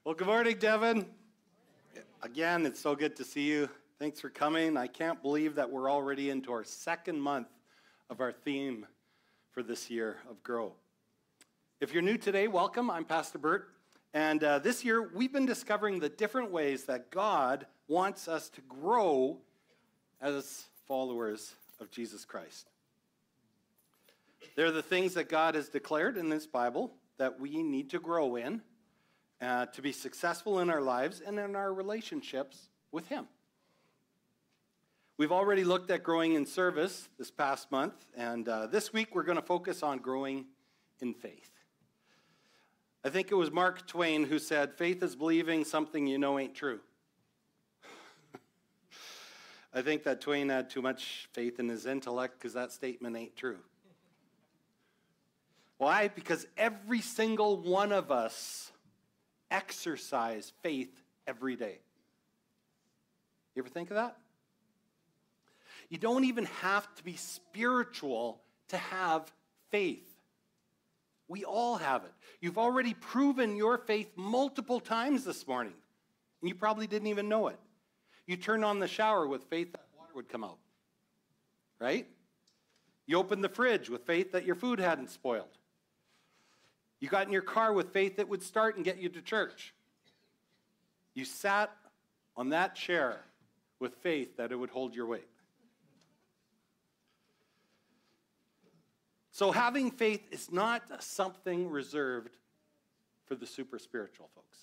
Well, good morning, Devin. Again, it's so good to see you. Thanks for coming. I can't believe that we're already into our second month of our theme for this year of Grow. If you're new today, welcome. I'm Pastor Bert. And this year, we've been discovering the different ways that God wants us to grow as followers of Jesus Christ. They're the things that God has declared in this Bible that we need to grow in, to be successful in our lives and in our relationships with Him. We've already looked at growing in service this past month, and this week we're going to focus on growing in faith. I think it was Mark Twain who said, "Faith is believing something you know ain't true." I think that Twain had too much faith in his intellect because that statement ain't true. Why? Because every single one of us exercise faith every day. You ever think of that? You don't even have to be spiritual to have faith. We all have it. You've already proven your faith multiple times this morning, and you probably didn't even know it. You turned on the shower with faith that water would come out, right? You opened the fridge with faith that your food hadn't spoiled. You got in your car with faith that would start and get you to church. You sat on that chair with faith that it would hold your weight. So having faith is not something reserved for the super spiritual folks.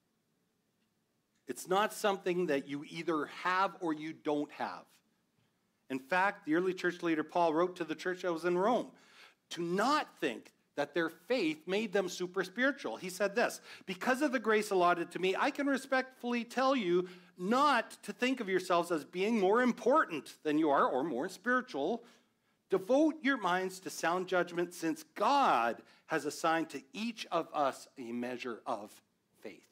It's not something that you either have or you don't have. In fact, the early church leader Paul wrote to the church that was in Rome to not think that their faith made them super spiritual. He said this, "Because of the grace allotted to me, I can respectfully tell you not to think of yourselves as being more important than you are or more spiritual. Devote your minds to sound judgment, since God has assigned to each of us a measure of faith."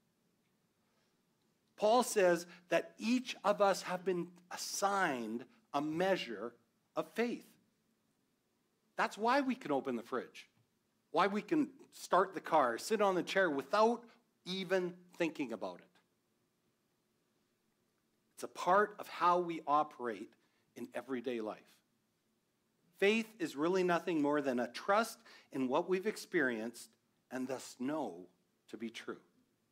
Paul says that each of us have been assigned a measure of faith. That's why we can open the fridge, why we can start the car, sit on the chair without even thinking about it. It's a part of how we operate in everyday life. Faith is really nothing more than a trust in what we've experienced and thus know to be true.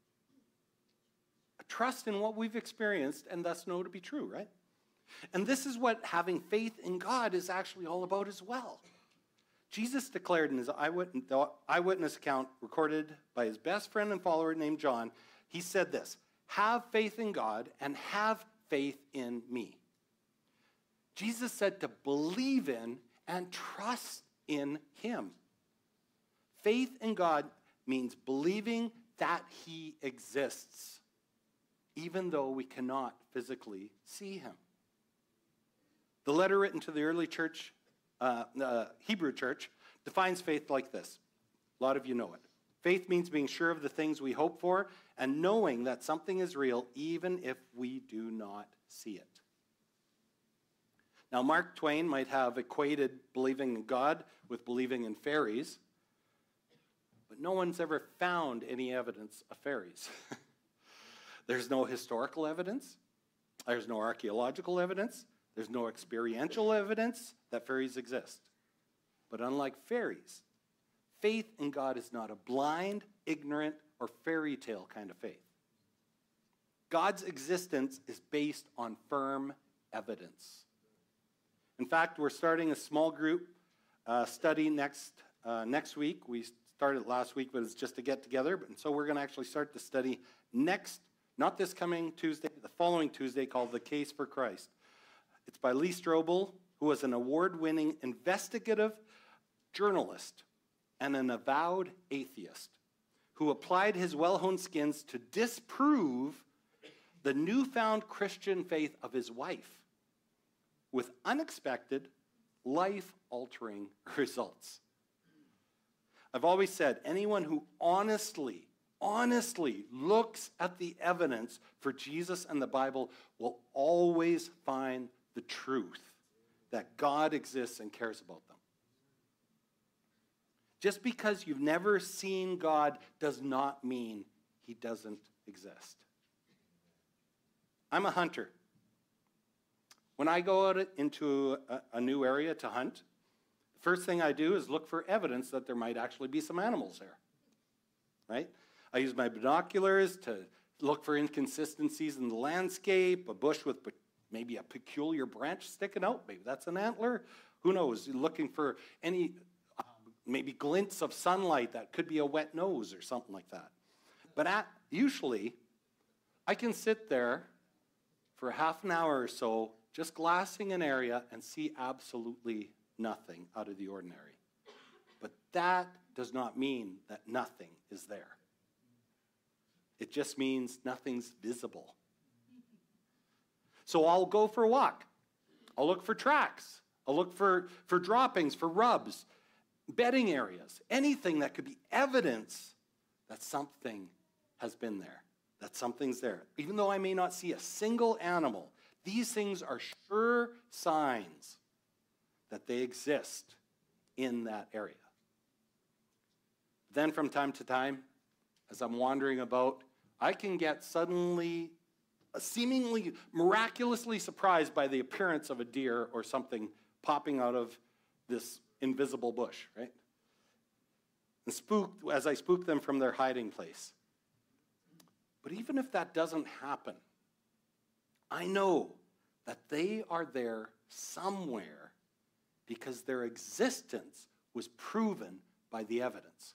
A trust in what we've experienced and thus know to be true, right? And this is what having faith in God is actually all about as well. Jesus declared in his eyewitness account recorded by his best friend and follower named John, he said this, "Have faith in God and have faith in me." Jesus said to believe in and trust in him. Faith in God means believing that he exists, even though we cannot physically see him. The letter written to the early church, Hebrew church, defines faith like this. A lot of you know it. Faith means being sure of the things we hope for and knowing that something is real even if we do not see it. Now, Mark Twain might have equated believing in God with believing in fairies, but no one's ever found any evidence of fairies. There's no historical evidence. There's no archaeological evidence. There's no experiential evidence that fairies exist. But unlike fairies, faith in God is not a blind, ignorant, or fairy tale kind of faith. God's existence is based on firm evidence. In fact, we're starting a small group study next week. We started last week, but it's just to get together. And so we're going to actually start the study next, not this coming Tuesday, the following Tuesday, called The Case for Christ. It's by Lee Strobel, who was an award-winning investigative journalist and an avowed atheist who applied his well-honed skills to disprove the newfound Christian faith of his wife with unexpected, life-altering results. I've always said, anyone who honestly looks at the evidence for Jesus and the Bible will always find the truth that God exists and cares about them. Just because you've never seen God does not mean he doesn't exist. I'm a hunter. When I go out into a new area to hunt, the first thing I do is look for evidence that there might actually be some animals there, right? I use my binoculars to look for inconsistencies in the landscape, a bush with maybe a peculiar branch sticking out. Maybe that's an antler. Who knows? Looking for any maybe glints of sunlight that could be a wet nose or something like that. But usually, I can sit there for half an hour or so just glassing an area and see absolutely nothing out of the ordinary. But that does not mean that nothing is there. It just means nothing's visible. So I'll go for a walk. I'll look for tracks. I'll look for droppings, for rubs, bedding areas, anything that could be evidence that something has been there, that something's there. Even though I may not see a single animal, these things are sure signs that they exist in that area. Then from time to time, as I'm wandering about, I can get suddenly, seemingly miraculously surprised by the appearance of a deer or something popping out of this invisible bush, right? And spooked as I spook them from their hiding place. But even if that doesn't happen, I know that they are there somewhere because their existence was proven by the evidence.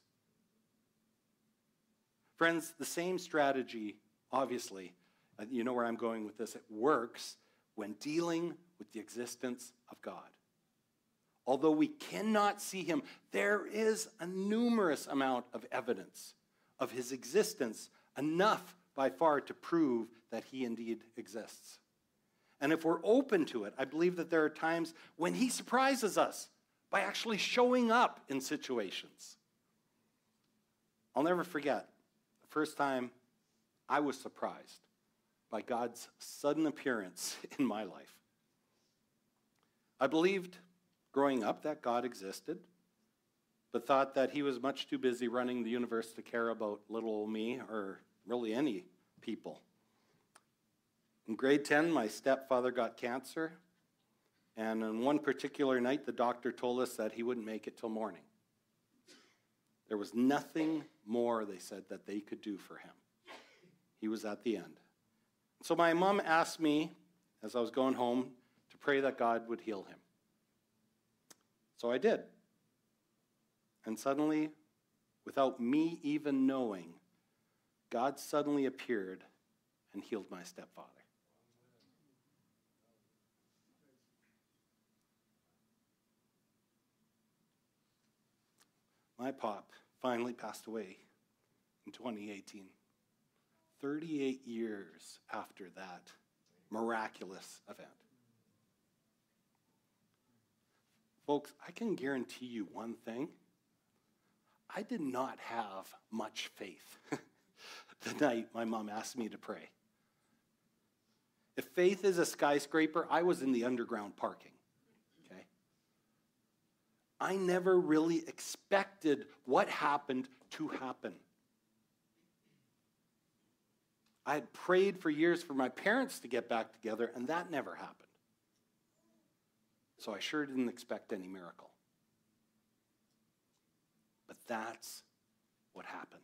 Friends, the same strategy, obviously, you know where I'm going with this, it works when dealing with the existence of God. Although we cannot see him, there is a numerous amount of evidence of his existence, enough by far to prove that he indeed exists. And if we're open to it, I believe that there are times when he surprises us by actually showing up in situations. I'll never forget the first time I was surprised by God's sudden appearance in my life. I believed growing up that God existed, but thought that he was much too busy running the universe to care about little old me or really any people. In grade 10, my stepfather got cancer, and on one particular night, the doctor told us that he wouldn't make it till morning. There was nothing more, they said, that they could do for him. He was at the end. So my mom asked me, as I was going home, to pray that God would heal him. So I did. And suddenly, without me even knowing, God suddenly appeared and healed my stepfather. My pop finally passed away in 2018, 38 years after that miraculous event. Folks, I can guarantee you one thing. I did not have much faith the night my mom asked me to pray. If faith is a skyscraper, I was in the underground parking. Okay? I never really expected what happened to happen. I had prayed for years for my parents to get back together, and that never happened. So I sure didn't expect any miracle. But that's what happened.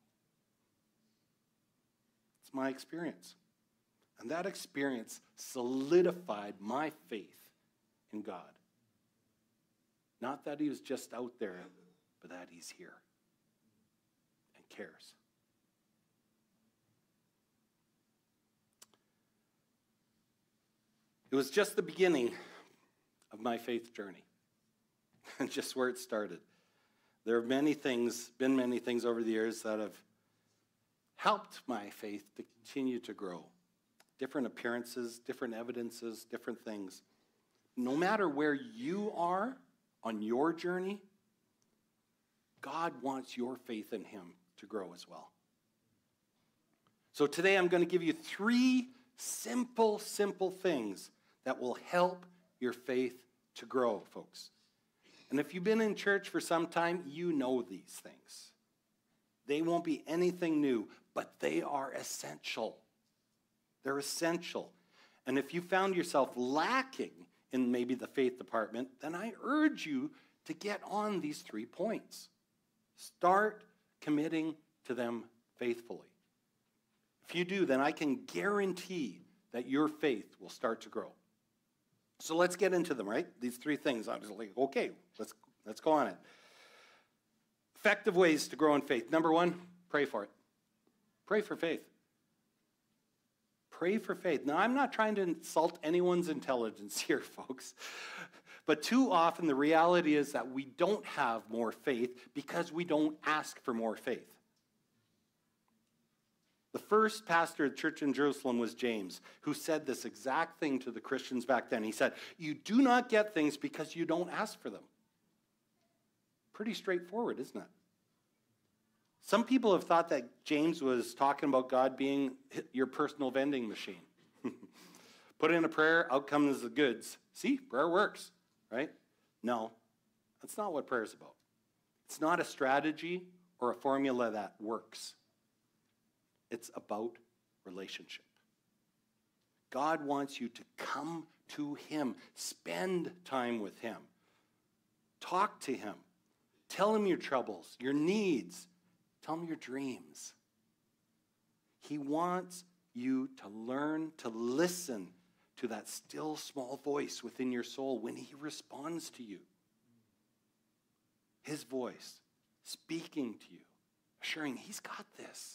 It's my experience. And that experience solidified my faith in God. Not that he was just out there, but that he's here and cares. It was just the beginning of my faith journey, and just where it started. There have been many things over the years that have helped my faith to continue to grow. Different appearances, different evidences, different things. No matter where you are on your journey, God wants your faith in him to grow as well. So today I'm going to give you 3 simple things that will help your faith to grow, folks. And if you've been in church for some time, you know these things. They won't be anything new, but they are essential. They're essential. And if you found yourself lacking in maybe the faith department, then I urge you to get on these 3 points. Start committing to them faithfully. If you do, then I can guarantee that your faith will start to grow. So let's get into them, right? These 3 things. I was like, okay, let's go on it. Effective ways to grow in faith. Number 1, pray for it. Pray for faith. Pray for faith. Now, I'm not trying to insult anyone's intelligence here, folks. But too often the reality is that we don't have more faith because we don't ask for more faith. The first pastor of the church in Jerusalem was James, who said this exact thing to the Christians back then. He said, you do not get things because you don't ask for them. Pretty straightforward, isn't it? Some people have thought that James was talking about God being your personal vending machine. Put in a prayer, out comes the goods. See, prayer works, right? No, that's not what prayer is about. It's not a strategy or a formula that works. It's about relationship. God wants you to come to him, spend time with him, talk to him, tell him your troubles, your needs, tell him your dreams. He wants you to learn to listen to that still small voice within your soul when he responds to you. His voice speaking to you, assuring he's got this.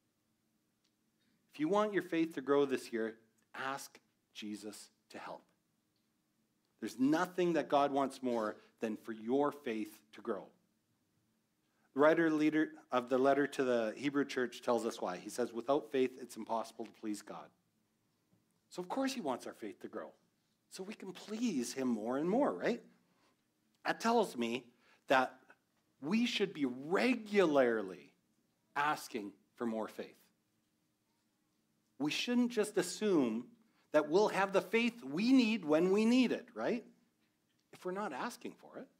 If you want your faith to grow this year, ask Jesus to help. There's nothing that God wants more than for your faith to grow. The writer of the letter to the Hebrew church tells us why. He says, without faith, it's impossible to please God. So of course he wants our faith to grow, so we can please him more and more, right? That tells me that we should be regularly asking for more faith. We shouldn't just assume that we'll have the faith we need when we need it, right? If we're not asking for it.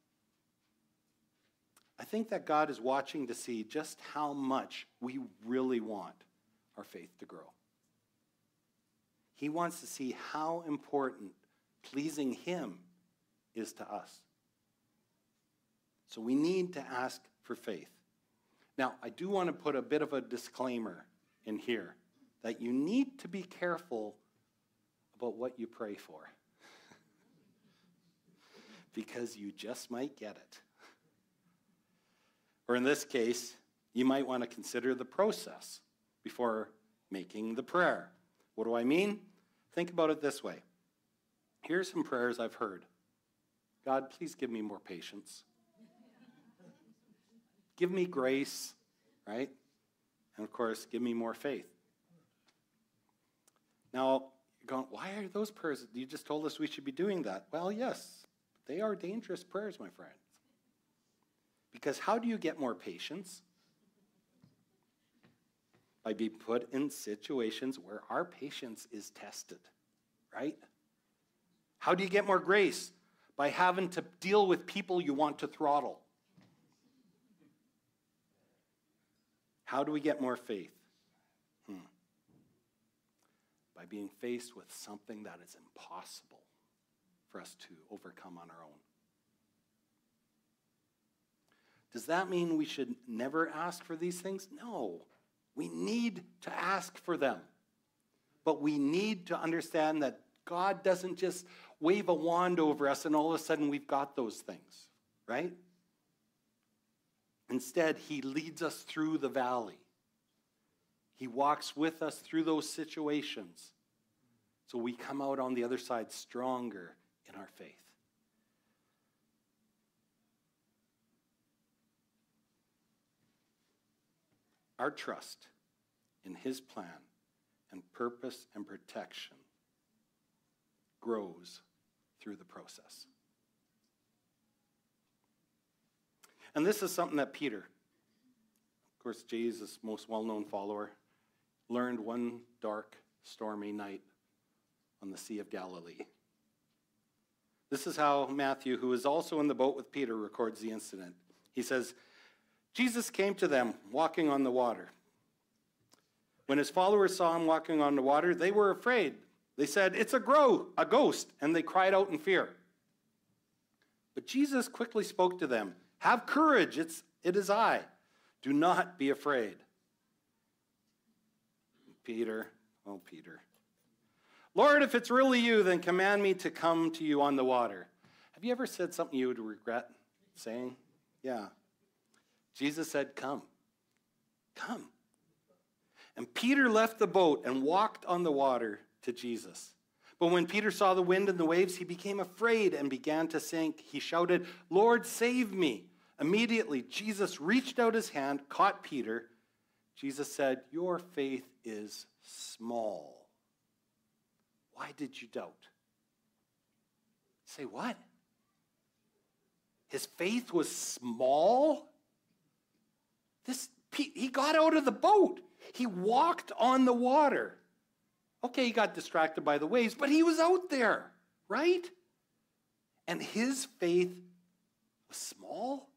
I think that God is watching to see just how much we really want our faith to grow. He wants to see how important pleasing him is to us. So we need to ask for faith. Now, I do want to put a bit of a disclaimer in here that you need to be careful about what you pray for. Because you just might get it. Or in this case, you might want to consider the process before making the prayer. What do I mean? Think about it this way. Here's some prayers I've heard. God, please give me more patience. Give me grace, right? And of course, give me more faith. Now, you're going, why are those prayers? You just told us we should be doing that. Well, yes, they are dangerous prayers, my friends. Because how do you get more patience? By being put in situations where our patience is tested, right? How do you get more grace? By having to deal with people you want to throttle. How do we get more faith? By being faced with something that is impossible for us to overcome on our own. Does that mean we should never ask for these things? No. We need to ask for them. But we need to understand that God doesn't just wave a wand over us and all of a sudden we've got those things, right? Instead, he leads us through the valley. He walks with us through those situations so we come out on the other side stronger in our faith. Our trust in his plan and purpose and protection grows through the process. And this is something that Peter, of course, Jesus' most well-known follower, learned one dark, stormy night on the Sea of Galilee. This is how Matthew, who is also in the boat with Peter, records the incident. He says, Jesus came to them walking on the water. When his followers saw him walking on the water, they were afraid. They said, "It's a ghost," and they cried out in fear. But Jesus quickly spoke to them. "Have courage, it is I. Do not be afraid." Peter, oh Peter. "Lord, if it's really you, then command me to come to you on the water." Have you ever said something you would regret saying? Yeah. Jesus said, "Come. Come." And Peter left the boat and walked on the water to Jesus. But when Peter saw the wind and the waves, he became afraid and began to sink. He shouted, "Lord, save me." Immediately, Jesus reached out his hand, caught Peter. Jesus said, "Your faith is small. Why did you doubt?" Say what? His faith was small? He got out of the boat. He walked on the water. Okay, he got distracted by the waves, but he was out there, right? And his faith was small?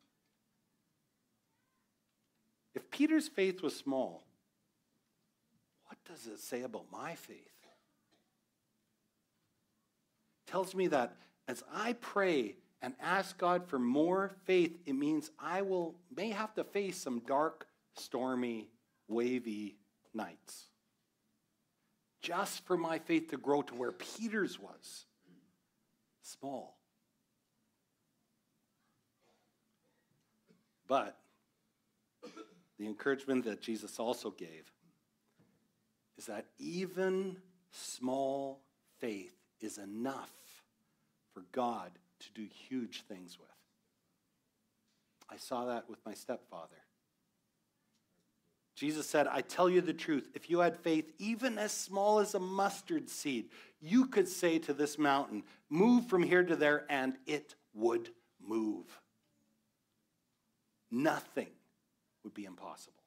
If Peter's faith was small, what does it say about my faith? It tells me that as I pray and ask God for more faith, it means I may have to face some dark, stormy, wavy nights. Just for my faith to grow to where Peter's was. Small. But the encouragement that Jesus also gave is that even small faith is enough for God to do huge things with. I saw that with my stepfather. Jesus said, "I tell you the truth, if you had faith even as small as a mustard seed, you could say to this mountain, 'Move from here to there,' and it would move." Nothing would be impossible.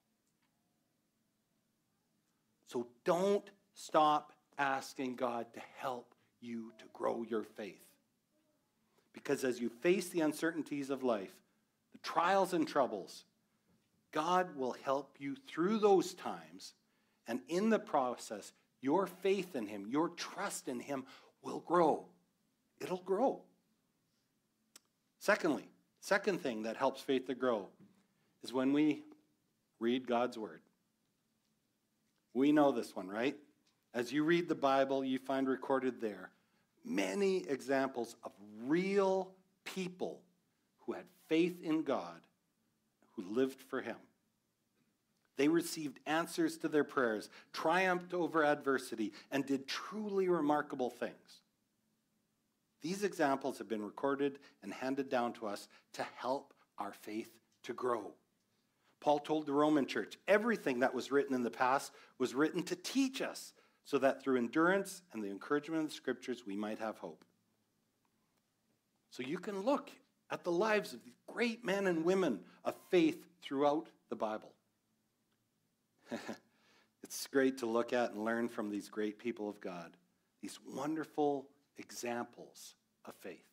So don't stop asking God to help you to grow your faith. Because as you face the uncertainties of life, the trials and troubles, God will help you through those times, and in the process, your faith in him, your trust in him will grow. It'll grow. Second thing that helps faith to grow is when we read God's word. We know this one, right? As you read the Bible, you find recorded there many examples of real people who had faith in God, who lived for him. They received answers to their prayers, triumphed over adversity, and did truly remarkable things. These examples have been recorded and handed down to us to help our faith to grow. Paul told the Roman church, everything that was written in the past was written to teach us, so that through endurance and the encouragement of the scriptures, we might have hope. So you can look at the lives of these great men and women of faith throughout the Bible. It's great to look at and learn from these great people of God, these wonderful examples of faith.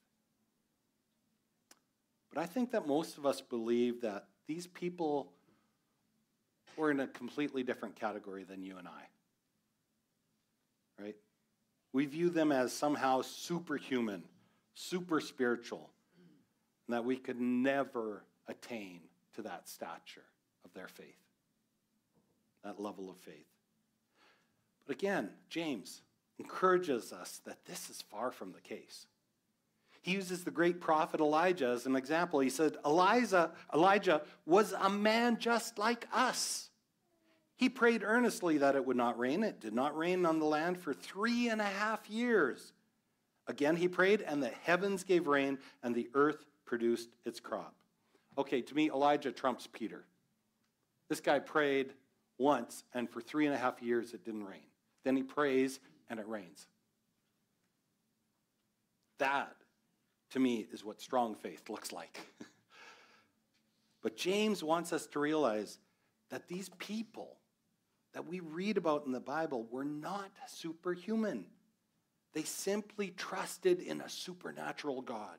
But I think that most of us believe that these people were in a completely different category than you and I. Right? We view them as somehow superhuman, super spiritual, and that we could never attain to that stature of their faith, that level of faith. But again, James encourages us that this is far from the case. He uses the great prophet Elijah as an example. He said, Elijah was a man just like us. He prayed earnestly that it would not rain. It did not rain on the land for 3.5 years. Again, he prayed, and the heavens gave rain, and the earth produced its crop. Okay, to me, Elijah trumps Peter. This guy prayed once, and for 3.5 years it didn't rain. Then he prays, and it rains. That, to me, is what strong faith looks like. But James wants us to realize that these people that we read about in the Bible were not superhuman. They simply trusted in a supernatural God.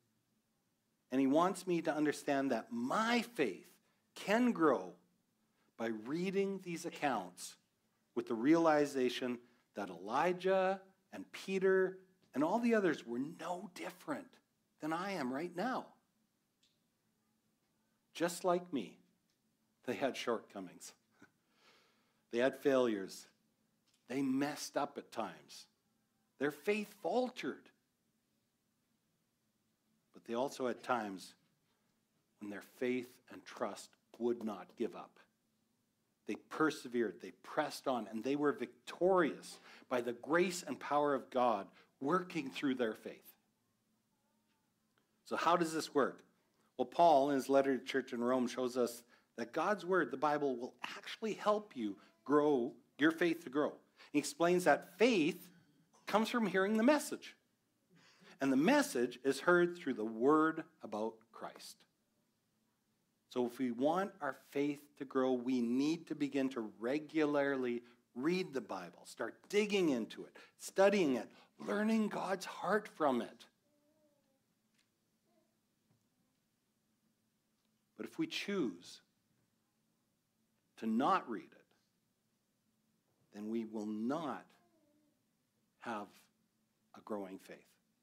And he wants me to understand that my faith can grow, by reading these accounts with the realization that Elijah and Peter and all the others were no different than I am right now. Just like me, they had shortcomings. They had failures. They messed up at times. Their faith faltered. But they also had times when their faith and trust would not give up. They persevered, they pressed on, and they were victorious by the grace and power of God working through their faith. So how does this work? Well, Paul, in his letter to the church in Rome, shows us that God's word, the Bible, will actually help you grow, your faith to grow. He explains that faith comes from hearing the message. And the message is heard through the word about Christ. So if we want our faith to grow, we need to begin to regularly read the Bible, start digging into it, studying it, learning God's heart from it. But if we choose to not read it, then we will not have a growing faith.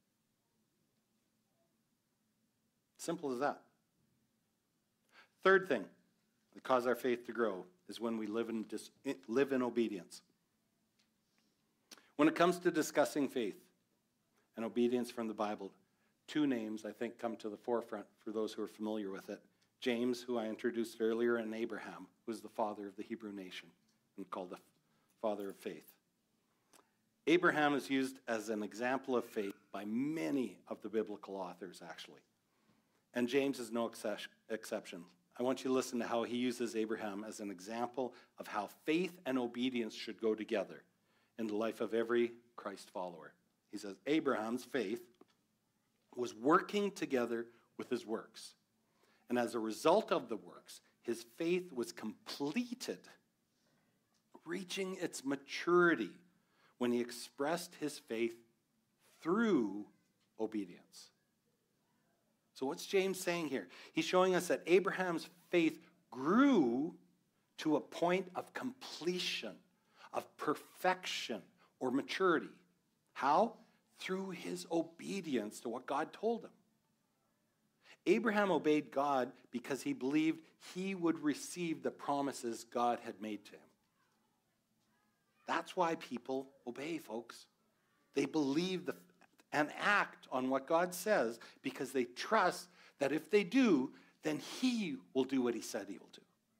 Simple as that. Third thing that causes our faith to grow is when we live in obedience. When it comes to discussing faith and obedience from the Bible, two names, I think, come to the forefront for those who are familiar with it. James, who I introduced earlier, and Abraham, who was the father of the Hebrew nation and called the father of faith. Abraham is used as an example of faith by many of the biblical authors, actually. And James is no exception. I want you to listen to how he uses Abraham as an example of how faith and obedience should go together in the life of every Christ follower. He says, Abraham's faith was working together with his works. And as a result of the works, his faith was completed, reaching its maturity when he expressed his faith through obedience. So what's James saying here? He's showing us that Abraham's faith grew to a point of completion, of perfection or maturity. How? Through his obedience to what God told him. Abraham obeyed God because he believed he would receive the promises God had made to him. That's why people obey, folks. They believe and act on what God says because they trust that if they do, then he will do what he said he will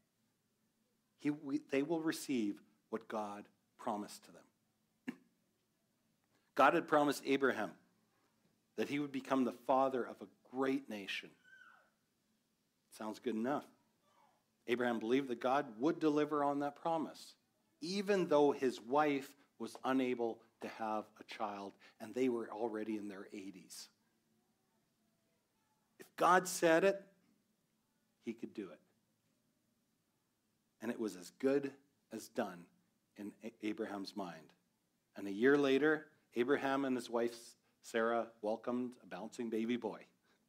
do. They will receive what God promised to them. God had promised Abraham that he would become the father of a great nation. Sounds good enough. Abraham believed that God would deliver on that promise, even though his wife was unable to have a child, and they were already in their 80s. If God said it, he could do it. And it was as good as done in Abraham's mind. And a year later, Abraham and his wife Sarah welcomed a bouncing baby boy.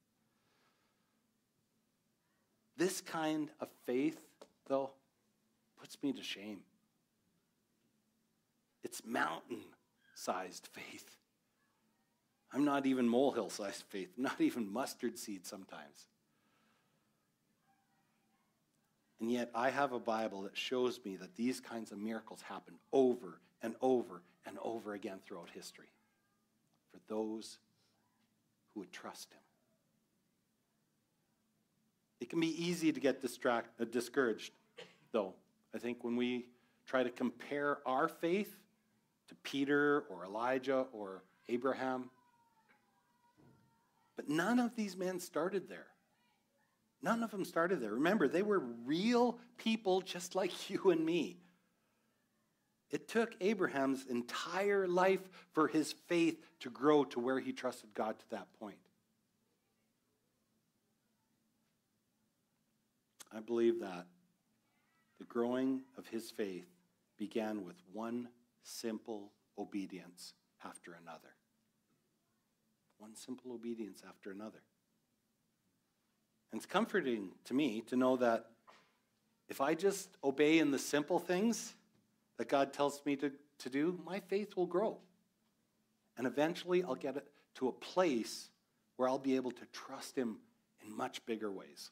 This kind of faith, though, puts me to shame. It's mountain-sized faith. I'm not even molehill-sized faith, not even mustard seed sometimes. And yet I have a Bible that shows me that these kinds of miracles happen over and over and over again throughout history for those who would trust him. It can be easy to get discouraged, though, I think, when we try to compare our faith to Peter or Elijah or Abraham. But none of these men started there. None of them started there. Remember, they were real people just like you and me. It took Abraham's entire life for his faith to grow to where he trusted God to that point. I believe that the growing of his faith began with one simple obedience after another. One simple obedience after another. And it's comforting to me to know that if I just obey in the simple things that God tells me to do, my faith will grow. And eventually I'll get it to a place where I'll be able to trust him in much bigger ways.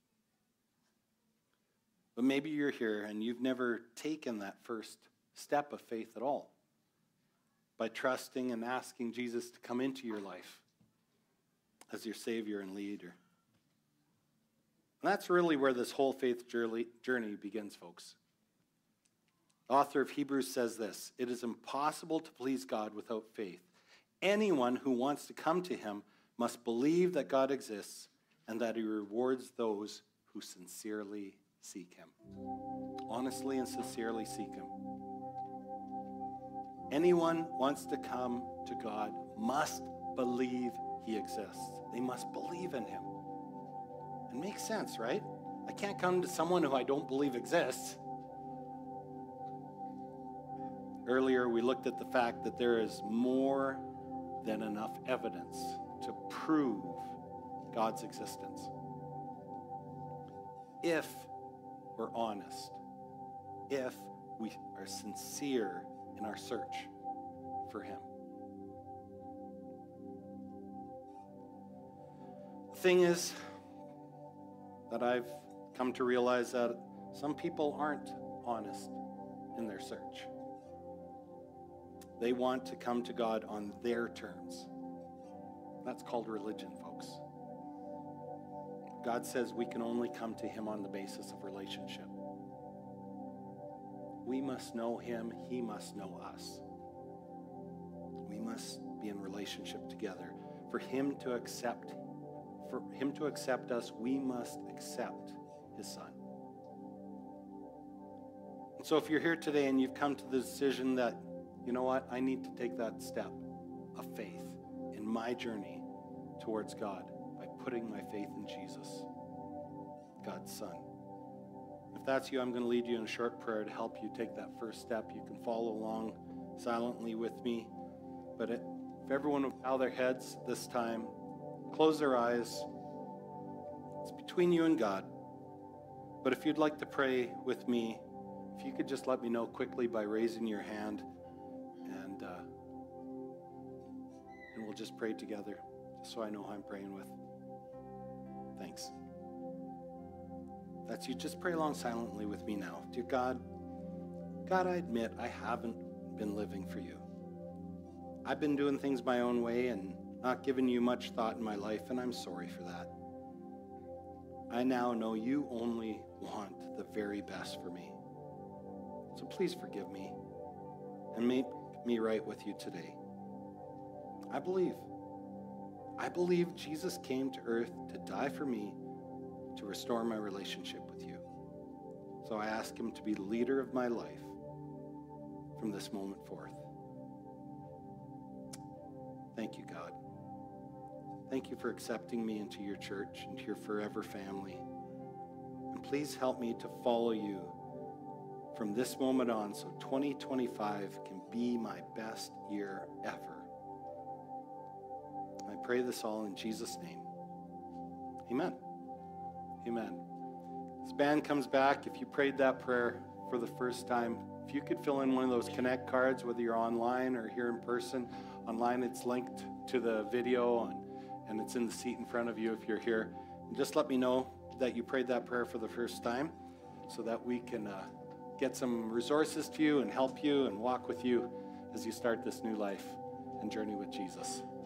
But maybe you're here and you've never taken that first step of faith at all by trusting and asking Jesus to come into your life as your Savior and leader. And that's really where this whole faith journey begins, folks. The author of Hebrews says this: "It is impossible to please God without faith. Anyone who wants to come to him must believe that God exists and that he rewards those who sincerely seek him." Honestly and sincerely seek him. Anyone wants to come to God must believe he exists. They must believe in him. It makes sense, right? I can't come to someone who I don't believe exists. Earlier, we looked at the fact that there is more than enough evidence to prove God's existence. If we're honest, if we are sincere in our search for him. The thing is that I've come to realize that some people aren't honest in their search. They want to come to God on their terms. That's called religion, folks. God says we can only come to him on the basis of relationship. We must know him, he must know us. We must be in relationship together. For him to accept us, we must accept his son. And so if you're here today and you've come to the decision that, you know what, I need to take that step of faith in my journey towards God by putting my faith in Jesus, God's son. If that's you, I'm going to lead you in a short prayer to help you take that first step. You can follow along silently with me. But if everyone would bow their heads this time, close their eyes. It's between you and God. But if you'd like to pray with me, if you could just let me know quickly by raising your hand, and we'll just pray together, just so I know who I'm praying with. Thanks. That's you. Just pray along silently with me now. Dear God, I admit I haven't been living for you. I've been doing things my own way and not giving you much thought in my life, and I'm sorry for that. I now know you only want the very best for me. So please forgive me and make me right with you today. I believe Jesus came to earth to die for me, to restore my relationship with you. So I ask him to be the leader of my life from this moment forth. Thank you, God. Thank you for accepting me into your church, into your forever family. And please help me to follow you from this moment on so 2025 can be my best year ever. I pray this all in Jesus' name. Amen. Amen. This band comes back. If you prayed that prayer for the first time, if you could fill in one of those Connect cards, whether you're online or here in person. Online, it's linked to the video, and it's in the seat in front of you if you're here. And just let me know that you prayed that prayer for the first time so that we can get some resources to you and help you and walk with you as you start this new life and journey with Jesus.